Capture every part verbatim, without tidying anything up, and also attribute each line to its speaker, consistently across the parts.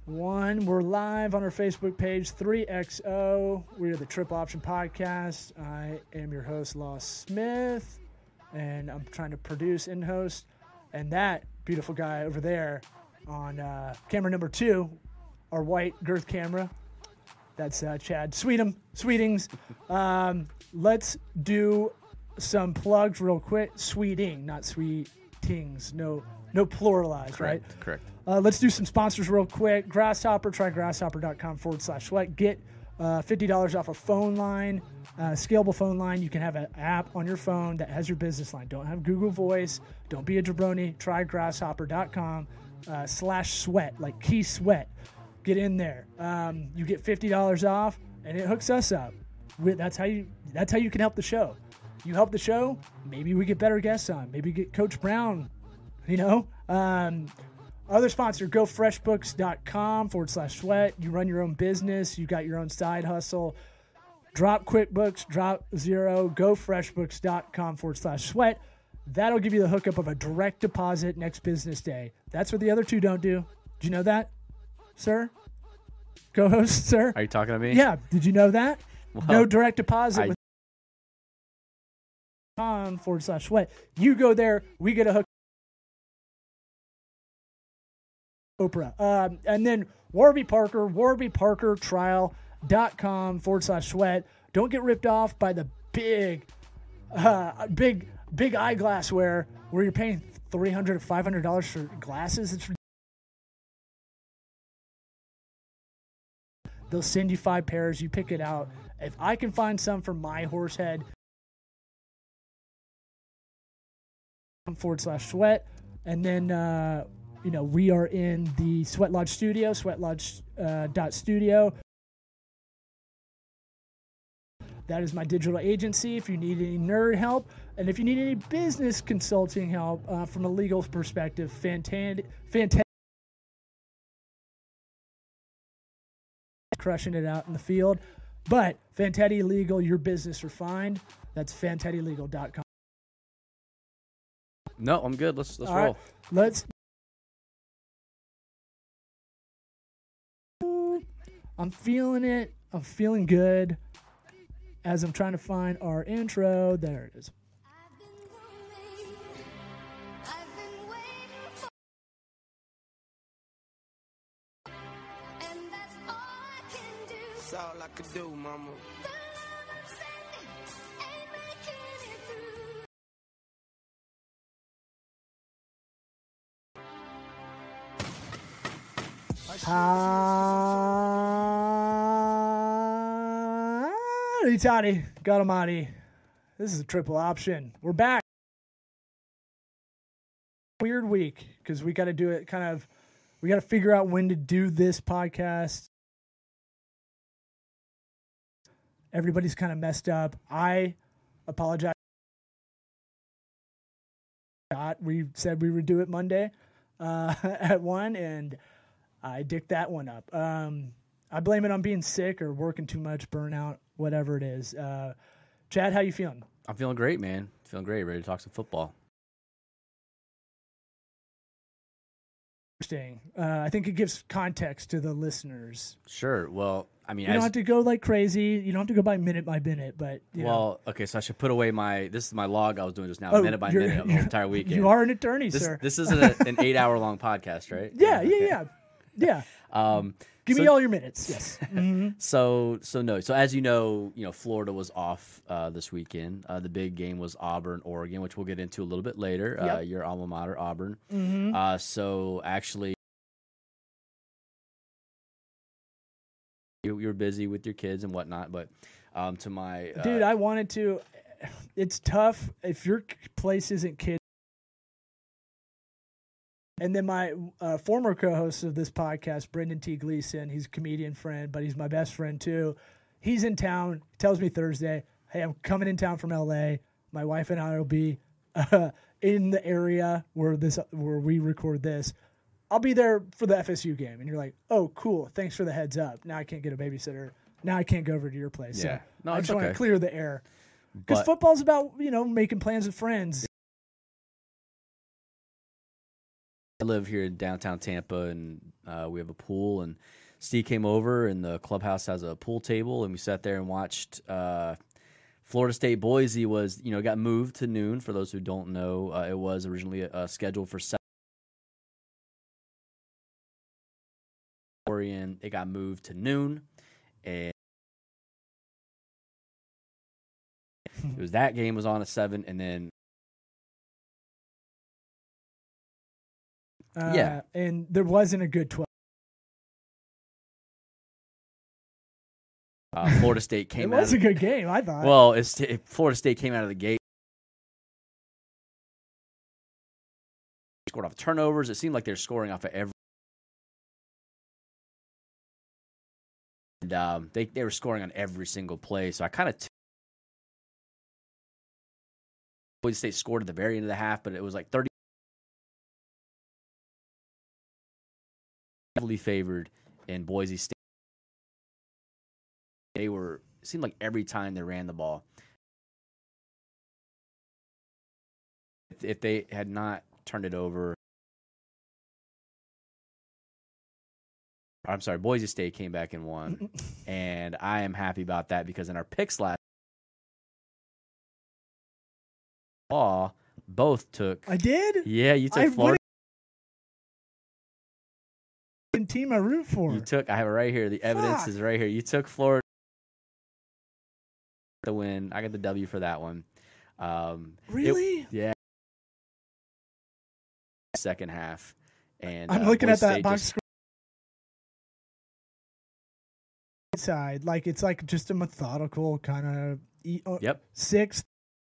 Speaker 1: One, we're live on our Facebook page, three X O. We are the Triple Option Podcast. I am your host, Law Smith, and I'm trying to produce and host. And that beautiful guy over there on uh, camera number two, our white girth camera, that's uh, Chad Sweetum, Sweetings. Um, let's do some plugs real quick. Sweeting, not sweetings. No, no pluralized,
Speaker 2: Correct,
Speaker 1: right?
Speaker 2: correct.
Speaker 1: Uh, let's do some sponsors real quick. Grasshopper, try grasshopper.com forward slash sweat. Get uh, fifty dollars off a phone line, uh, scalable phone line. You can have an app on your phone that has your business line. Don't have Google Voice. Don't be a jabroni. Try grasshopper.com uh, slash sweat, like key sweat. Get in there. Um, you get fifty dollars off, and it hooks us up. We, that's how you. That's how you can help the show. You help the show, maybe we get better guests on. Maybe get Coach Brown. You know. Um, Other sponsor, gofreshbooks.com forward slash sweat. You run your own business. You got your own side hustle. Drop QuickBooks, drop zero, gofreshbooks.com forward slash sweat. That'll give you the hookup of a direct deposit next business day. That's what the other two don't do. Do you know that, sir? Co-host, sir?
Speaker 2: Are you talking to me?
Speaker 1: Yeah. Did you know that?
Speaker 2: Well,
Speaker 1: no direct deposit
Speaker 2: I...
Speaker 1: with com forward slash sweat. You go there. We get a hook. Oprah. Um, and then Warby Parker, Warby Parker Trial.com forward slash sweat. Don't get ripped off by the big, uh, big, big eyeglassware where you're paying three hundred dollars to five hundred dollars for glasses. It's They'll send you five pairs. You pick it out. If I can find some for my horse head, forward slash sweat. And then, uh, you know, we are in the Sweat Lodge studio, sweatlodge dot studio. That is my digital agency if you need any nerd help. And if you need any business consulting help uh, from a legal perspective, fantastic, fantastic. Crushing it out in the field. But Fantetti Legal, your business refined. That's fantetti legal dot com.
Speaker 2: No, I'm good. Let's let's
Speaker 1: All
Speaker 2: roll.
Speaker 1: right, let's. I'm feeling it. I'm feeling good as I'm trying to find our intro. There it is.
Speaker 3: That's all I could do, mama.
Speaker 1: Howdy, toddy, God almighty. This is a triple option. We're back. Weird week because we got to do it kind of, we got to figure out when to do this podcast. Everybody's kind of messed up. I apologize. We said we would do it Monday uh, at one, and I dicked that one up. Um, I blame it on being sick or working too much, burnout, whatever it is. Uh, Chad, how you feeling?
Speaker 2: I'm feeling great, man. Feeling great. Ready to talk some football.
Speaker 1: Interesting. Uh, I think it gives context to the listeners.
Speaker 2: Sure. Well, I mean,
Speaker 1: you
Speaker 2: as,
Speaker 1: don't have to go like crazy. You don't have to go by minute by minute, but you
Speaker 2: well,
Speaker 1: know.
Speaker 2: Okay. So I should put away my. This is my log I was doing just now,
Speaker 1: Oh,
Speaker 2: minute by
Speaker 1: you're-
Speaker 2: minute, of the
Speaker 1: you're-
Speaker 2: entire weekend.
Speaker 1: You are an attorney,
Speaker 2: this,
Speaker 1: sir.
Speaker 2: This isn't a, an eight-hour-long podcast, right?
Speaker 1: Yeah, yeah,
Speaker 2: Okay.
Speaker 1: yeah, yeah.
Speaker 2: Um,
Speaker 1: Give
Speaker 2: so,
Speaker 1: me all your minutes. Yes. Mm-hmm.
Speaker 2: So, so no. So as you know, you know, Florida was off uh, this weekend. Uh, the big game was Auburn, Oregon, which we'll get into a little bit later.
Speaker 1: Yep.
Speaker 2: Uh, your alma mater, Auburn.
Speaker 1: Mm-hmm.
Speaker 2: Uh, so actually, you, you're busy with your kids and whatnot, but um, to my uh,
Speaker 1: Dude, I wanted to. It's tough if your place isn't kid. And then my uh, former co-host of this podcast, Brendan T. Gleason, he's a comedian friend, but he's my best friend too. He's in town. He tells me Thursday, hey, I'm coming in town from L A. My wife and I will be uh, in the area where this where we record this. I'll be there for the F S U game. And you're like, oh, cool. Thanks for the heads up. Now I can't get a babysitter. Now I can't go over to your place.
Speaker 2: Yeah.
Speaker 1: So
Speaker 2: No,
Speaker 1: I
Speaker 2: it's
Speaker 1: just want
Speaker 2: okay.
Speaker 1: to clear the air. Because
Speaker 2: But-
Speaker 1: football's about, you know, making plans with friends.
Speaker 2: I live here in downtown Tampa, and uh, we have a pool. And Steve came over, and the clubhouse has a pool table, and we sat there and watched. Uh, Florida State Boise was, you know, got moved to noon. For those who don't know, uh, it was originally uh, scheduled for seven. It got moved to noon, and it was that game was on at seven, and then
Speaker 1: uh,
Speaker 2: yeah,
Speaker 1: and there wasn't a good twelve.
Speaker 2: Uh, Florida State came.
Speaker 1: It
Speaker 2: out
Speaker 1: was
Speaker 2: of,
Speaker 1: a good game, I thought.
Speaker 2: Well, it's, it, Florida State came out of the gate, scored off turnovers. It seemed like they were scoring off of every. And um, they they were scoring on every single play. So I kind of. T- Boise State scored at the very end of the half, but it was like thirty. Heavily favored in Boise State. They were, it seemed like every time they ran the ball. If, if they had not turned it over. I'm sorry, Boise State came back and won. And I am happy about that because in our picks last ball, both took.
Speaker 1: I did?
Speaker 2: Yeah, you took
Speaker 1: I
Speaker 2: Florida.
Speaker 1: Team I root for.
Speaker 2: You took, I have it right here. The evidence
Speaker 1: Fuck.
Speaker 2: is right here. You took Florida to win. I got the W for that one. Um,
Speaker 1: Really?
Speaker 2: It, yeah. Second half. And
Speaker 1: I'm
Speaker 2: uh,
Speaker 1: looking
Speaker 2: Boise
Speaker 1: at that
Speaker 2: State
Speaker 1: box
Speaker 2: just,
Speaker 1: score side. Like, it's like just a methodical kind of
Speaker 2: Yep.
Speaker 1: sixth.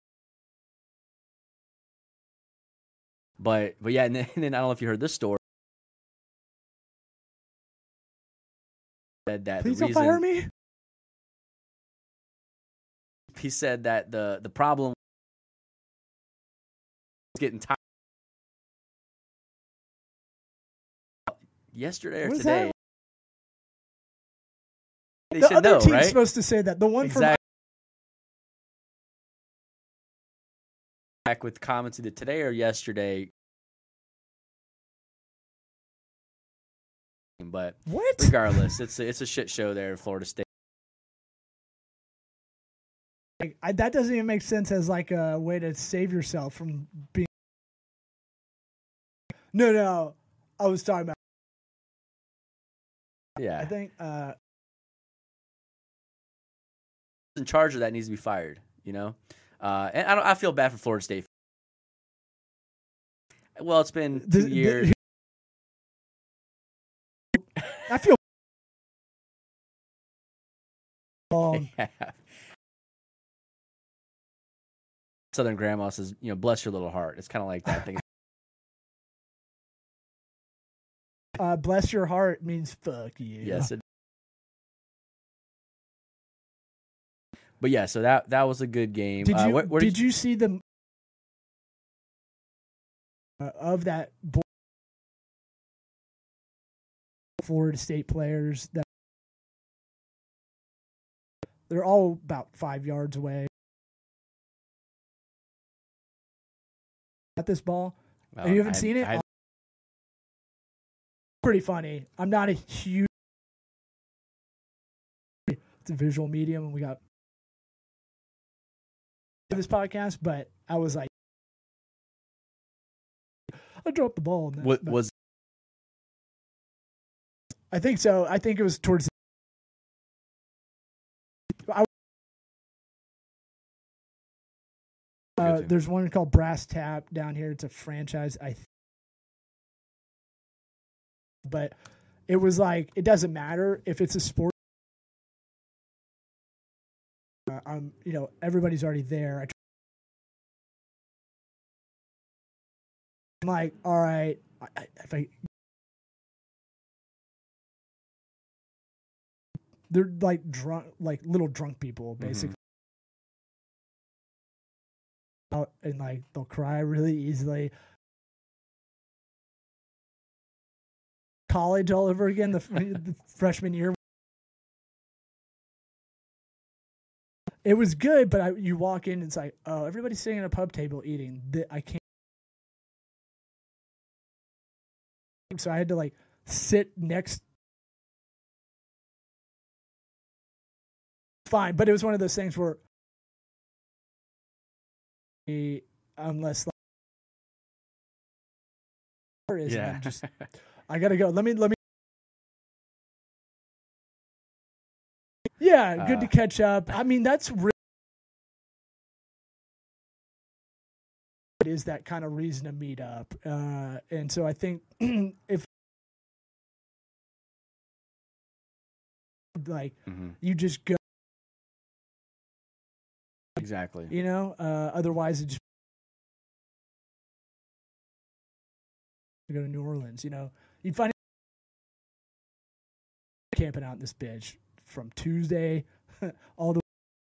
Speaker 2: But, but yeah, and then, and then I don't know if you heard this story. Said that
Speaker 1: Please
Speaker 2: the
Speaker 1: don't
Speaker 2: reason,
Speaker 1: fire me.
Speaker 2: He said that the, the problem was getting tired yesterday or
Speaker 1: What is
Speaker 2: today.
Speaker 1: that?
Speaker 2: They
Speaker 1: The
Speaker 2: should
Speaker 1: other
Speaker 2: know,
Speaker 1: team's
Speaker 2: right?
Speaker 1: supposed to say that. The one
Speaker 2: Exactly.
Speaker 1: from
Speaker 2: Back with comments either today or yesterday. But
Speaker 1: what?
Speaker 2: regardless, it's a, it's a shit show there in Florida State.
Speaker 1: Like, I, that doesn't even make sense as like a way to save yourself from being. No, no, I was talking about.
Speaker 2: Yeah.
Speaker 1: I think. Uh,
Speaker 2: in charge of that needs to be fired, you know? Uh, and I don't. I feel bad for Florida State. Well, it's been two
Speaker 1: the,
Speaker 2: years.
Speaker 1: The, I feel. Um,
Speaker 2: Yeah. Southern grandma says, you know, bless your little heart. It's kind of like that thing.
Speaker 1: uh, bless your heart means fuck you.
Speaker 2: Yes. It, but yeah, so that that was a good game.
Speaker 1: Did you
Speaker 2: uh, where, where
Speaker 1: did,
Speaker 2: did
Speaker 1: you see the uh, of that bo- Florida State players that they're all about five yards away at this ball?
Speaker 2: uh,
Speaker 1: you haven't
Speaker 2: I-
Speaker 1: seen it?
Speaker 2: I-
Speaker 1: Pretty funny. I'm not a huge. It's a visual medium, and we got this podcast, but I was like, I dropped the ball. In that,
Speaker 2: what
Speaker 1: but
Speaker 2: was
Speaker 1: I think so. I think it was towards. I, uh, there's one called Brass Tap down here. It's a franchise. I. Th- but it was like it doesn't matter if it's a sport. Uh, I'm, you know, everybody's already there. I, I'm like, all right, I, if I. They're like drunk, like little drunk people, basically. Mm-hmm. Out and like they'll cry really easily. College all over again, the, the freshman year. It was good, but I, you walk in and it's like, oh, everybody's sitting at a pub table eating. I can't. so I had to like sit next. Fine, but it was one of those things where, unless like, is
Speaker 2: Yeah.
Speaker 1: I'm just I gotta go. Let me let me. Yeah, good
Speaker 2: Uh,
Speaker 1: to catch up. I mean, that's really it is that kind of reason to meet up, uh, and so I think if like
Speaker 2: mhm.
Speaker 1: you just go,
Speaker 2: Exactly.
Speaker 1: you know, uh, otherwise it just go to New Orleans. You know, you'd find camping out in this bitch from Tuesday all the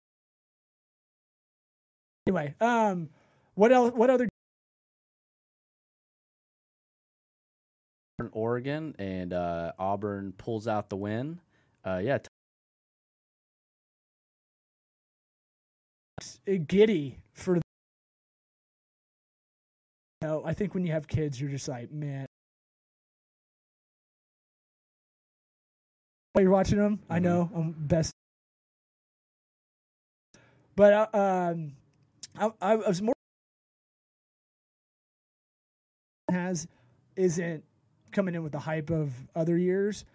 Speaker 1: anyway. Um, what else? What other?
Speaker 2: Oregon and uh, Auburn pulls out the win. Uh, yeah,
Speaker 1: Giddy for. You know, I think when you have kids, you're just like, man. While you're watching them, mm-hmm. I know I'm best. But uh, um, I, I was more has isn't coming in with the hype of other years.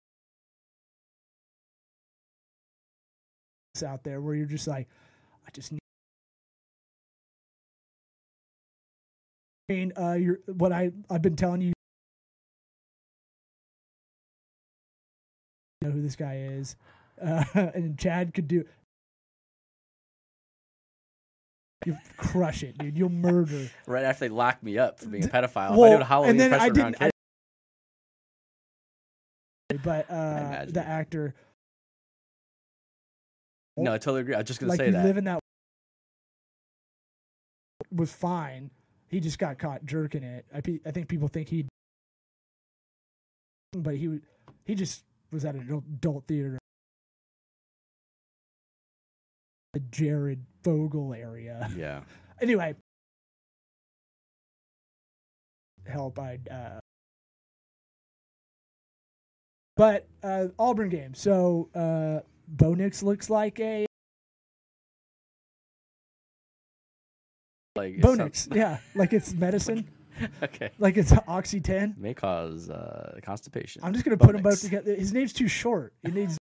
Speaker 1: It's out there where you're just like, I just need. I mean, uh, you're what I I've been telling you. You know who this guy is, uh, and Chad could do. You crush it, dude. You'll murder.
Speaker 2: Right after they lock me up for being a pedophile.
Speaker 1: Well,
Speaker 2: if I did a Halloween
Speaker 1: and then
Speaker 2: impression
Speaker 1: I
Speaker 2: around
Speaker 1: didn't.
Speaker 2: kids.
Speaker 1: I, but uh, the actor.
Speaker 2: No, I totally agree. I was just gonna
Speaker 1: like
Speaker 2: say
Speaker 1: you
Speaker 2: that.
Speaker 1: Live in that was fine. He just got caught jerking it. I I think people think he, but he he just was at an adult theater. The Jared Fogle area.
Speaker 2: Yeah.
Speaker 1: Anyway, help I. Uh, but uh, Auburn game. So uh, Bo Nix looks like a
Speaker 2: like
Speaker 1: Bo Nix. Yeah, like it's medicine.
Speaker 2: Okay.
Speaker 1: Like it's Oxy ten.
Speaker 2: May cause uh, constipation.
Speaker 1: I'm just gonna
Speaker 2: Bo
Speaker 1: put them
Speaker 2: Nix.
Speaker 1: both together. His name's too short. It needs.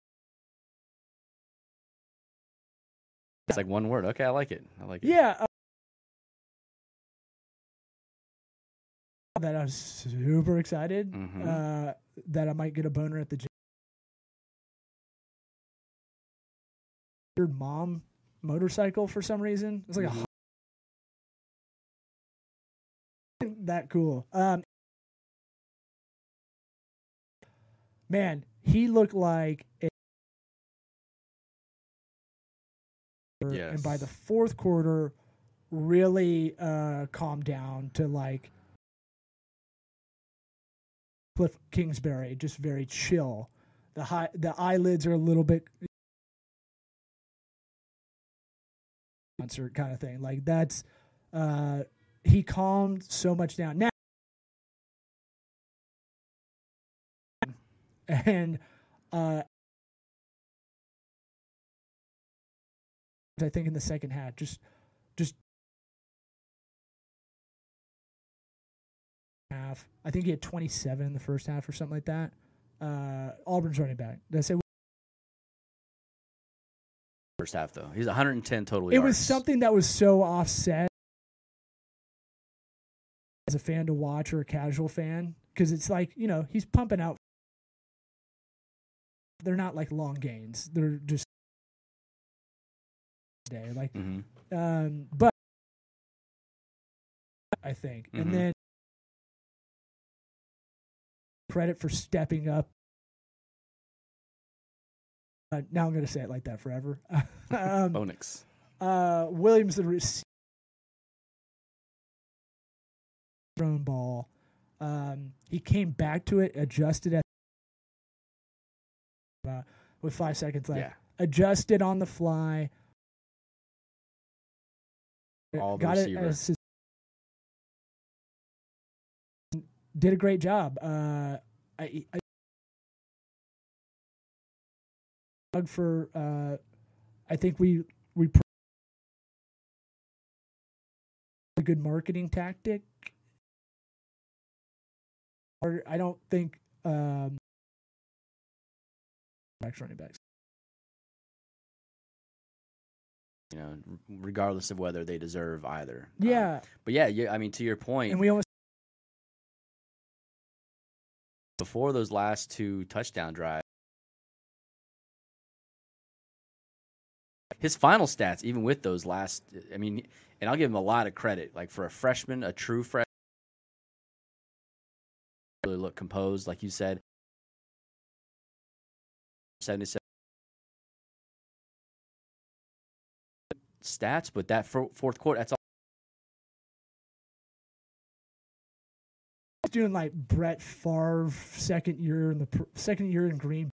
Speaker 2: It's like one word. Okay, I like it. I like it.
Speaker 1: Yeah. Uh, that I was super excited
Speaker 2: mm-hmm.
Speaker 1: uh, that I might get a boner at the gym. Your mom motorcycle for some reason. It's like mm-hmm. a that cool. Um, man, he looked like a.
Speaker 2: Yes.
Speaker 1: And by the fourth quarter, really uh, calmed down to like Cliff Kingsbury, just very chill. The high, the eyelids are a little bit concert kind of thing. Like that's uh, he calmed so much down now, and uh, I think in the second half, just just half. I think he had twenty-seven in the first half or something like that. Uh, Auburn's running back. Did I say
Speaker 2: first half though? He's one hundred ten total
Speaker 1: it
Speaker 2: yards.
Speaker 1: was something that was so offset as a fan to watch or a casual fan because it's like, you know, he's pumping out. They're not like long gains. They're just day like
Speaker 2: mm-hmm.
Speaker 1: um but I think mm-hmm. and then credit for stepping up. Uh, now I'm going to say it like that forever. um,
Speaker 2: Bo Nix.
Speaker 1: Uh, Williams the receiver thrown ball. Um, he came back to it, adjusted at uh, with five seconds left.
Speaker 2: Yeah.
Speaker 1: Adjusted on the fly.
Speaker 2: All the
Speaker 1: got
Speaker 2: receiver.
Speaker 1: it as did a great job. Uh, I, I for uh, I think we we pr- a good marketing tactic. Or I don't think um, running backs.
Speaker 2: You know, regardless of whether they deserve either.
Speaker 1: Yeah,
Speaker 2: um, but yeah, yeah. I mean, to your point,
Speaker 1: and we almost
Speaker 2: before those last two touchdown drives, his final stats, even with those last, I mean, and I'll give him a lot of credit. Like for a freshman, a true freshman, really look composed, like you said. seventy-seven stats, but that fourth quarter, that's all.
Speaker 1: Doing like Brett Favre second year in the pr- second year in Green.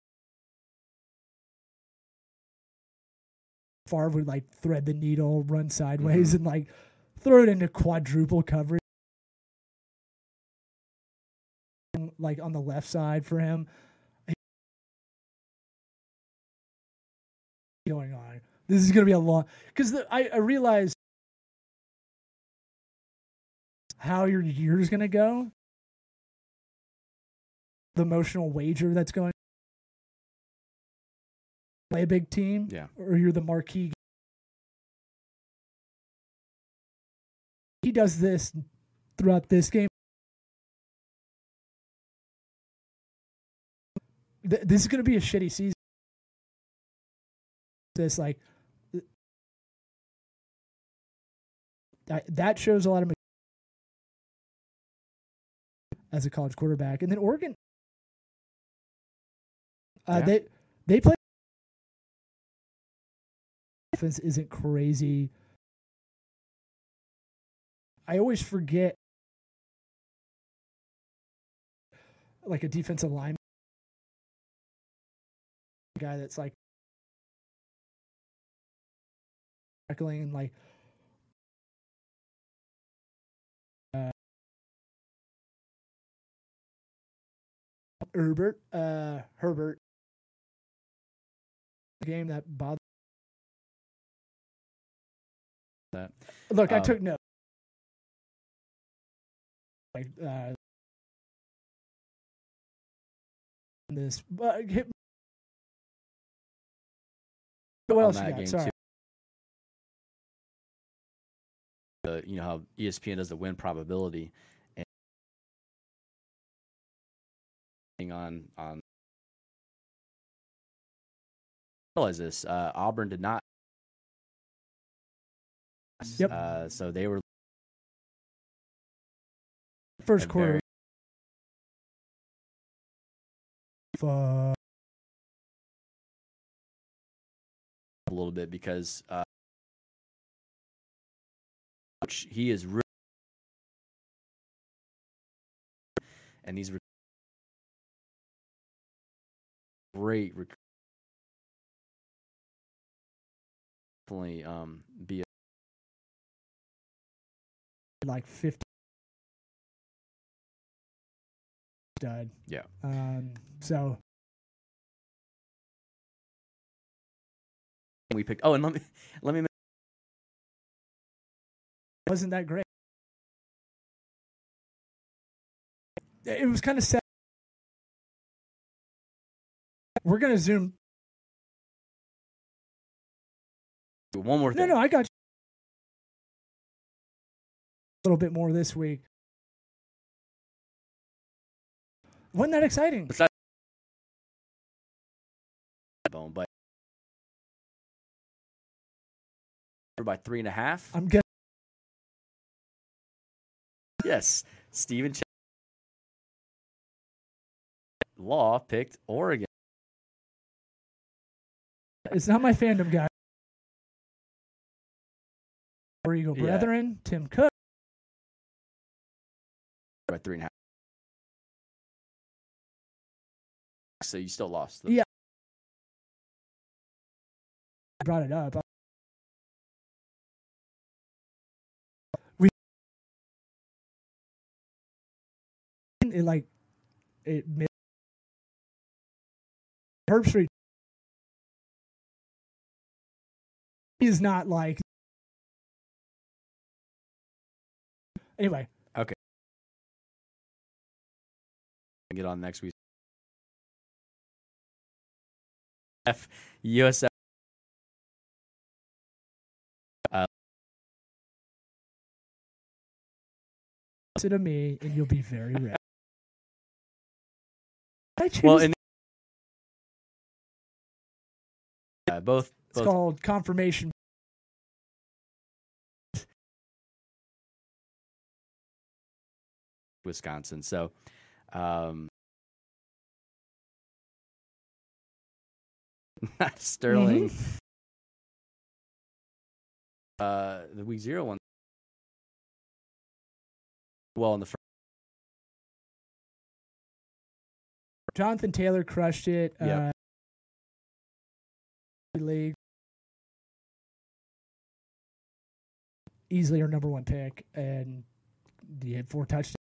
Speaker 1: Favre would like thread the needle, run sideways, mm-hmm. and like throw it into quadruple coverage, like on the left side for him. Going on, this is going to be a long because I, I realize how your year is going to go. The emotional wager that's going. Play a big team,
Speaker 2: yeah,
Speaker 1: or you're the marquee. He does this throughout this game. Th- this is going to be a shitty season. This like that, that shows a lot of as a college quarterback, and then Oregon, uh, yeah. they they play. Offense isn't crazy. I always forget, like a defensive lineman, guy that's like tackling and like uh, Herbert, uh, Herbert. Game that bothered.
Speaker 2: That
Speaker 1: look,
Speaker 2: um,
Speaker 1: I took notes. Like uh, this, but hit. What else you got? Sorry.
Speaker 2: Uh, you know how E S P N does the win probability, and on on. Realize this. Uh, Auburn did not.
Speaker 1: Yep.
Speaker 2: Uh, so they were
Speaker 1: first quarter. Very... Uh...
Speaker 2: a little bit because uh, he is really, and he's great. Definitely um, be a
Speaker 1: like fifty stud.
Speaker 2: Yeah.
Speaker 1: Um, so
Speaker 2: we picked. Oh, and let me let me.
Speaker 1: Wasn't that great? It was kind of sad. We're gonna zoom.
Speaker 2: One more thing.
Speaker 1: No, no, I got you. A little bit more this week. Wasn't that exciting?
Speaker 2: It's not bone, but by three and a half.
Speaker 1: I'm guessing.
Speaker 2: Yes, Stephen Ch- Law picked Oregon.
Speaker 1: It's not my fandom guy. War Eagle
Speaker 2: Yeah.
Speaker 1: Brethren, Tim Cook.
Speaker 2: By three and a half. So you still lost.
Speaker 1: Yeah. I brought it up. We it like it. Herbstreit is not like anyway.
Speaker 2: Okay. Get on next week. F U S F. Uh,
Speaker 1: Listen to me, and you'll be very ready. I choose.
Speaker 2: well, in uh, both.
Speaker 1: It's
Speaker 2: both
Speaker 1: called confirmation.
Speaker 2: Wisconsin. So, um, Sterling.
Speaker 1: Mm-hmm.
Speaker 2: Uh, the week zero one. Well, in the first.
Speaker 1: Jonathan Taylor crushed it.
Speaker 2: Yep.
Speaker 1: Uh, league. Easily our number one pick, and he had four touchdowns.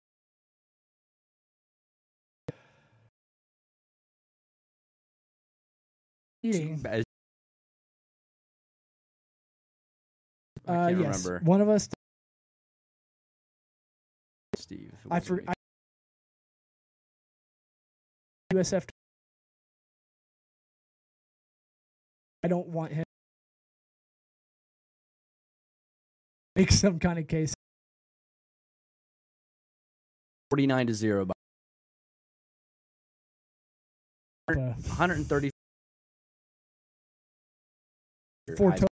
Speaker 1: Eating.
Speaker 2: I
Speaker 1: Uh,
Speaker 2: can't
Speaker 1: yes,
Speaker 2: remember.
Speaker 1: one of us.
Speaker 2: Steve. It
Speaker 1: I
Speaker 2: wasn't
Speaker 1: for
Speaker 2: me.
Speaker 1: I, U S F. I don't want him. Make some kind of case.
Speaker 2: forty-nine to zero. By
Speaker 1: Uh,
Speaker 2: one hundred thirty.
Speaker 1: four
Speaker 2: I-
Speaker 1: total.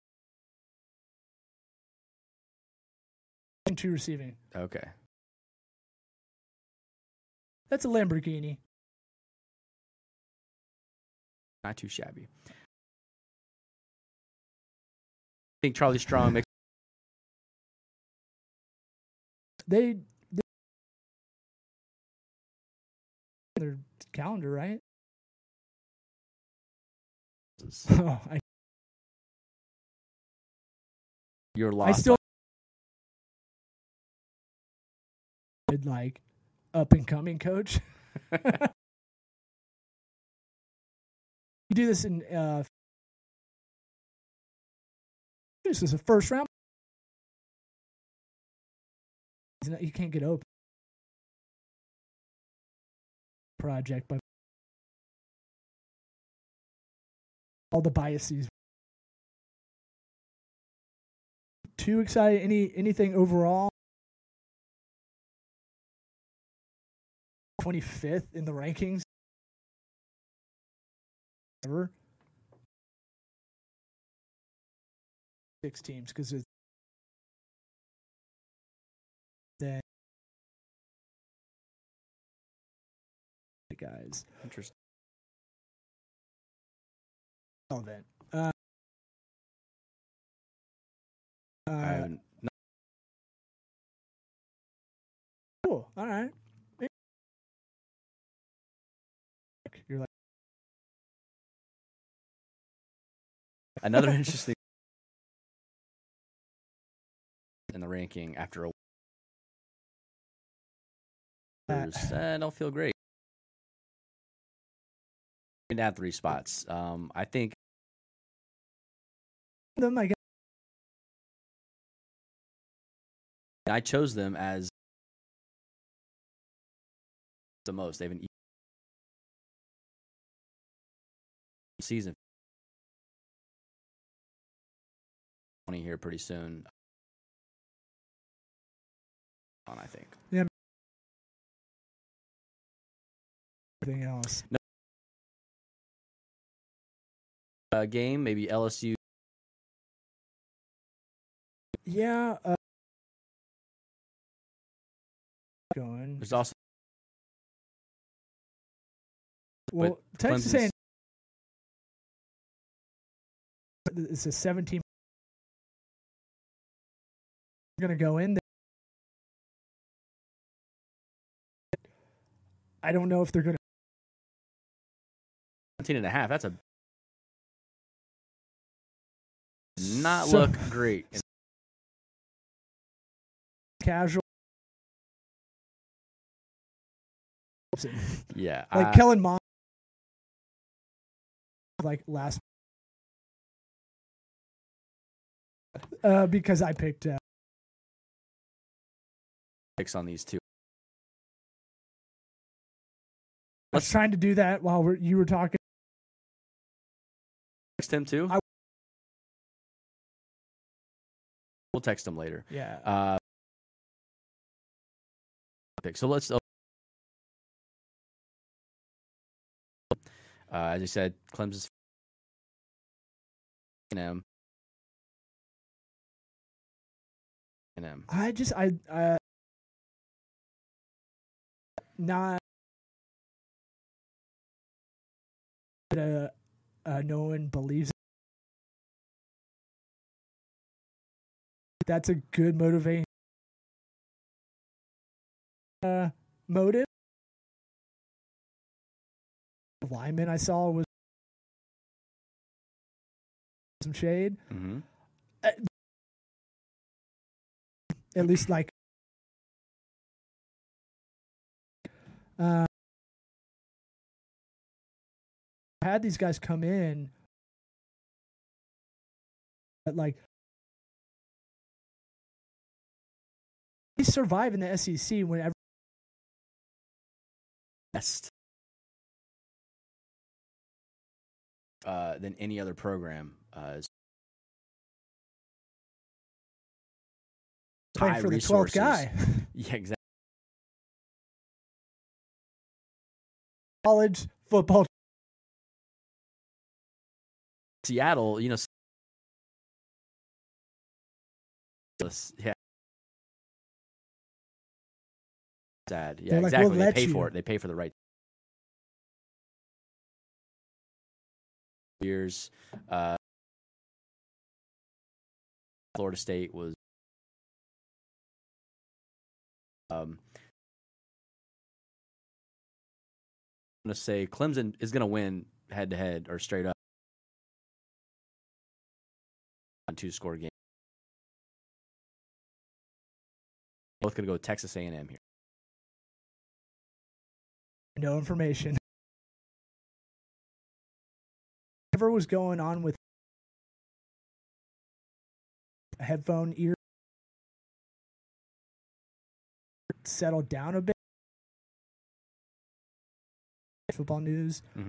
Speaker 1: Two receiving.
Speaker 2: Okay.
Speaker 1: That's a Lamborghini.
Speaker 2: Not too shabby. I think Charlie Strong makes
Speaker 1: They, they their calendar, right? Oh, I,
Speaker 2: your
Speaker 1: I
Speaker 2: loss.
Speaker 1: still did like up and coming coach. You do this in uh, this is a first round. You can't get open. Project, but all the biases. Too excited? Any anything overall? twenty-fifth in the rankings. Ever. Six teams because it's then guys.
Speaker 2: Interesting.
Speaker 1: Relevant. Uh,
Speaker 2: I
Speaker 1: uh,
Speaker 2: haven't. No,
Speaker 1: cool. All right. You're like
Speaker 2: another interesting in the ranking after a.
Speaker 1: Uh,
Speaker 2: I don't feel great. Can add three spots. Um, I think
Speaker 1: them. I guess.
Speaker 2: I chose them as the most. They have an season twenty here pretty soon. On, I think.
Speaker 1: Yeah. Everything else.
Speaker 2: No. Uh, game maybe L S U.
Speaker 1: Yeah. Uh, going.
Speaker 2: There's also
Speaker 1: Well, Texas A and
Speaker 2: Clemson's-
Speaker 1: M it's a seventeen. We're gonna go in there. I don't know if they're gonna.
Speaker 2: seventeen and a half. That's a not
Speaker 1: So-
Speaker 2: look great.
Speaker 1: Casual.
Speaker 2: Yeah,
Speaker 1: like
Speaker 2: uh,
Speaker 1: Kellen Mond, like last, uh, because I picked uh,
Speaker 2: picks on these two.
Speaker 1: I was trying to do that while we're, you were talking.
Speaker 2: Text him too.
Speaker 1: I-
Speaker 2: We'll text him later.
Speaker 1: Yeah.
Speaker 2: Uh, pick. So let's. Uh, as I said, Clemson's and M. And M.
Speaker 1: I just I uh not uh, uh no one believes it. That's a good motivation uh motive. The lineman I saw was some shade.
Speaker 2: Mm-hmm.
Speaker 1: Uh, at least like uh I had these guys come in but like they survive in the S E C whenever
Speaker 2: Best uh, than any other program. Uh,
Speaker 1: playing
Speaker 2: high
Speaker 1: for the
Speaker 2: resources.
Speaker 1: twelfth guy.
Speaker 2: Yeah, exactly.
Speaker 1: College football.
Speaker 2: Seattle, you know, yeah, sad. Yeah,
Speaker 1: They're like,
Speaker 2: exactly.
Speaker 1: "We'll
Speaker 2: they
Speaker 1: let
Speaker 2: pay
Speaker 1: you."
Speaker 2: for it. They pay for the right years. Uh, Florida State was. Um, I'm going to say Clemson is going to win head to head or straight up on two score game. Both going to go with Texas A and M here.
Speaker 1: No information. Whatever was going on with a headphone ear settled down a bit. Football news.
Speaker 2: Mm-hmm.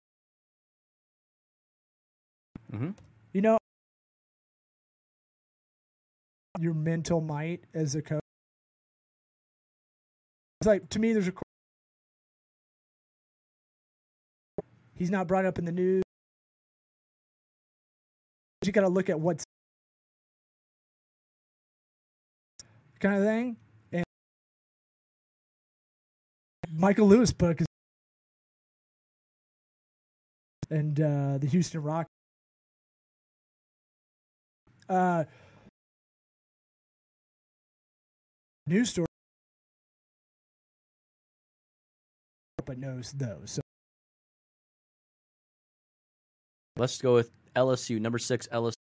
Speaker 2: Mm-hmm.
Speaker 1: You know, your mental might as a coach. It's like, to me, there's a. He's not brought up in the news. You got to look at what's kind of thing. And Michael Lewis book is, and uh, the Houston Rockets. Uh, news story, but knows those. So
Speaker 2: let's go with L S U, number six L S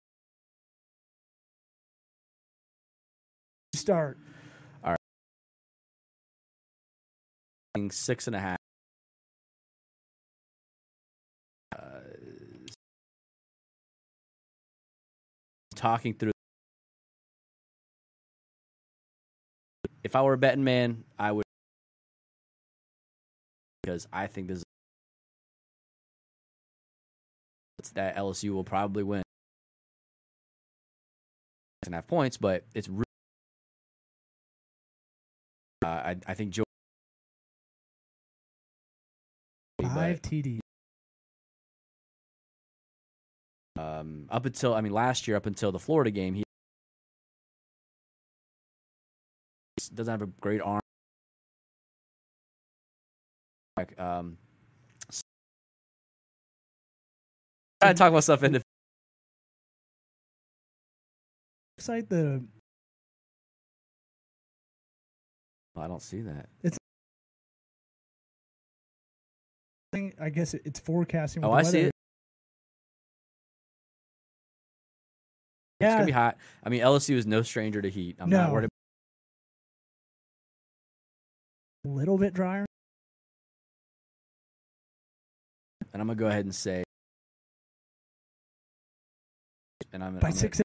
Speaker 2: U.
Speaker 1: Start.
Speaker 2: All right. Six and a half. Uh, talking through. If I were a betting man, I would, because I think this is that L S U will probably win. Doesn't have points, but it's really, uh, I I think Joe
Speaker 1: Five T D.
Speaker 2: Um, up until I mean last year, up until the Florida game, he doesn't have a great arm. Like, um, I talk myself into.
Speaker 1: Cite the.
Speaker 2: I don't see that.
Speaker 1: It's. I guess it's forecasting.
Speaker 2: Oh,
Speaker 1: with the
Speaker 2: I see
Speaker 1: weather.
Speaker 2: it.
Speaker 1: Yeah.
Speaker 2: It's gonna be hot. I mean, L S U is no stranger to heat. I'm
Speaker 1: No.
Speaker 2: not worried.
Speaker 1: A little bit drier.
Speaker 2: and I'm gonna go ahead and say, and I'm
Speaker 1: by
Speaker 2: I'm
Speaker 1: six.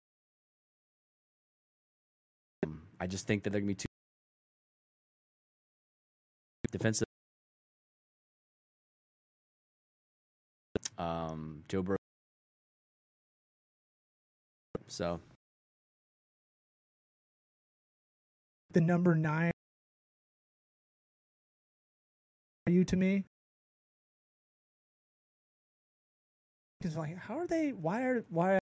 Speaker 2: Gonna, I just think that they're gonna be too defensive. Um, Joe Burrow. So
Speaker 1: The number nine. Are you to me? Because like, how are they? Why are why?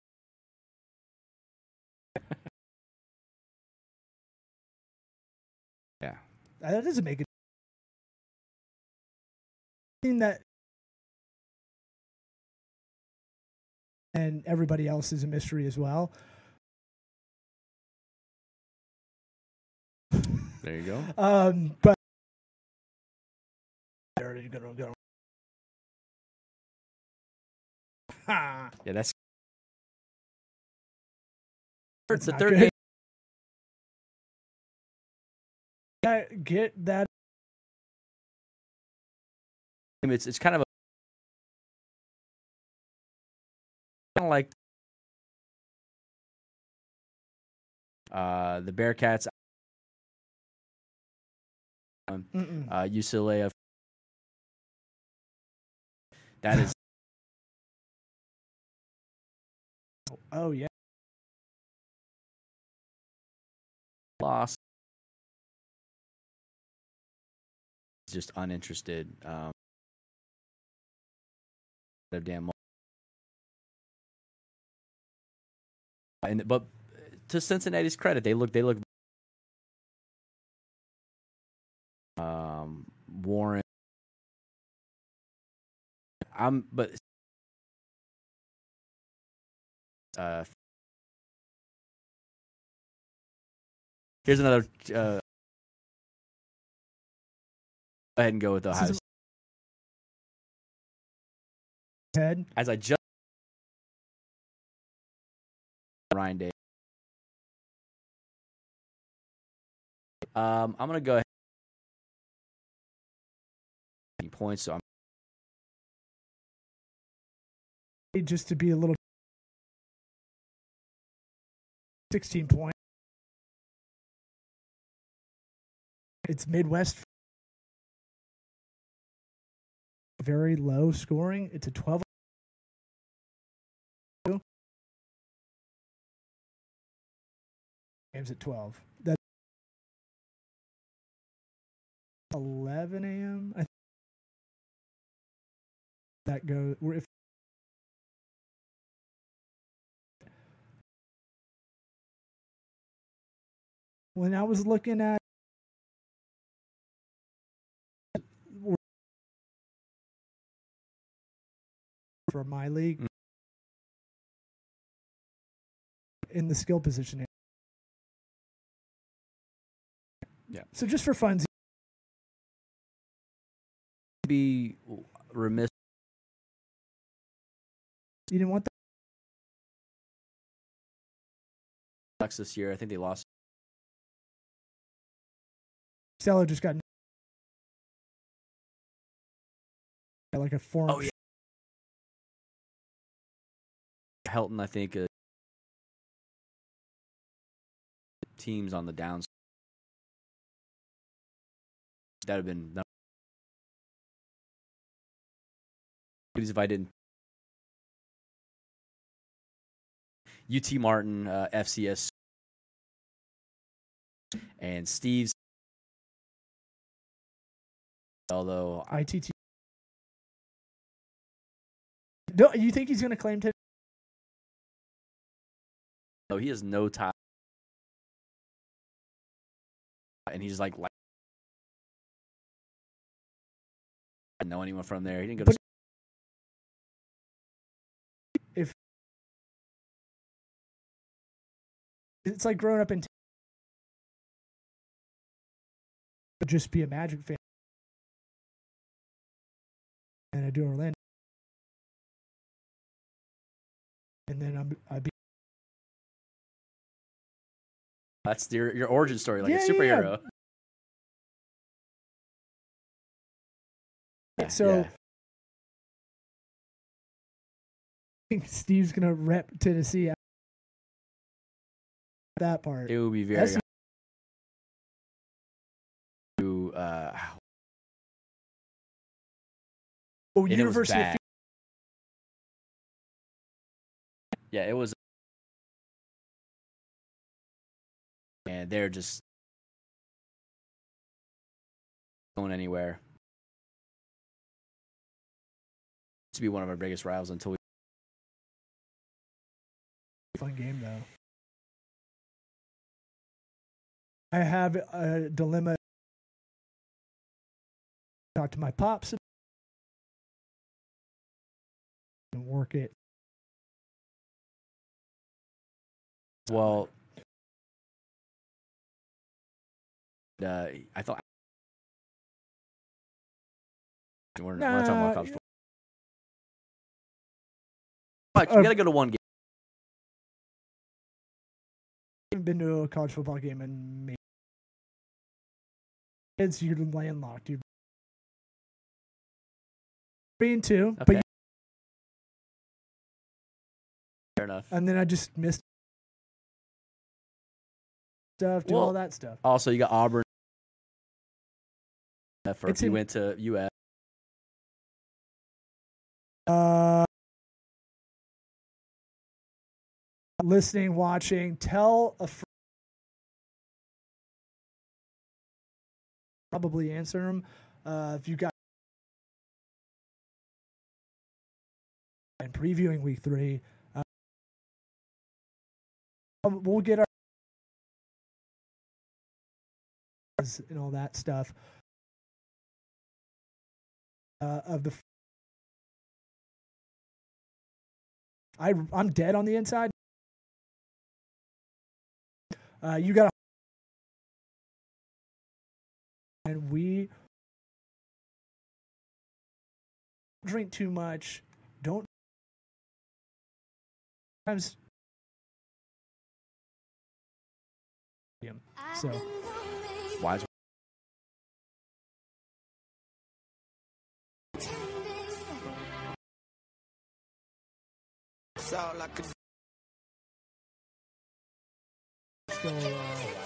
Speaker 2: yeah,
Speaker 1: That doesn't make it. That and everybody else is a mystery as well.
Speaker 2: there you go.
Speaker 1: Um, but gonna go.
Speaker 2: Yeah, that's it's the
Speaker 1: not
Speaker 2: third
Speaker 1: good.
Speaker 2: game.
Speaker 1: Yeah, get that.
Speaker 2: It's it's kind of a kind of like uh, the Bearcats,
Speaker 1: Mm-mm.
Speaker 2: uh, U C L A. That is
Speaker 1: Oh yeah.
Speaker 2: lost. Just uninterested. Um, damn. And but to Cincinnati's credit, they look they look. Um, Warren. I'm but. Uh, here's another. Uh, go ahead and go with Ohio.
Speaker 1: This is- Head.
Speaker 2: As I just Ryan Day. Um, I'm gonna go ahead. Points, so I'm
Speaker 1: Just to be a little. Sixteen points. It's Midwest. Very low scoring. It's a twelve. Games at twelve. That's eleven a.m. I think that goes. If when I was looking at for my league mm. in the skill position.
Speaker 2: Yeah.
Speaker 1: So just for fun,
Speaker 2: be remiss.
Speaker 1: You didn't want that
Speaker 2: this year. I think they lost.
Speaker 1: Stella just got like a four.
Speaker 2: Oh yeah. Helton, I think, uh, teams on the downs. That would have been. That if I didn't. U T Martin, uh, F C S, and Steve's. Although
Speaker 1: I T T. No, you think he's going to claim to?
Speaker 2: No, he has no tie, and he's like, like, I know anyone from there. He didn't go to.
Speaker 1: But if it's like growing up in, just be a Magic fan, and I do Orlando, and then I'm I'd be.
Speaker 2: That's your your origin story, like
Speaker 1: yeah,
Speaker 2: a superhero.
Speaker 1: Yeah. So,
Speaker 2: yeah.
Speaker 1: think Steve's gonna rep Tennessee. At that part.
Speaker 2: It would be very
Speaker 1: That's-
Speaker 2: hard to. Uh,
Speaker 1: Oh,
Speaker 2: and it was
Speaker 1: University of
Speaker 2: bad. Yeah, it was. And they're just going anywhere. To be one of our biggest rivals until we.
Speaker 1: Fun game though. I have a dilemma. Talk to my pops and work it.
Speaker 2: Well, uh, I thought we're, we're not talking
Speaker 1: Nah,
Speaker 2: about college football. Watch,
Speaker 1: Uh,
Speaker 2: we gotta go to one game.
Speaker 1: I haven't been to a college football game in maybe kids. You're landlocked. You're three and two, but
Speaker 2: Okay.
Speaker 1: you,
Speaker 2: Fair enough.
Speaker 1: and then I just missed stuff, do
Speaker 2: Well,
Speaker 1: all that stuff.
Speaker 2: Also, you got Auburn. For
Speaker 1: It's
Speaker 2: if you
Speaker 1: in-
Speaker 2: went to U S.
Speaker 1: Uh, listening, watching, tell a friend. Probably answer them. Uh, if you got and previewing week three, uh, we'll get our and all that stuff uh, of the. I I'm dead on the inside. Uh, you got and we drink too much. Don't sometimes. So
Speaker 2: Why is
Speaker 3: That's all I could
Speaker 1: still. Uh,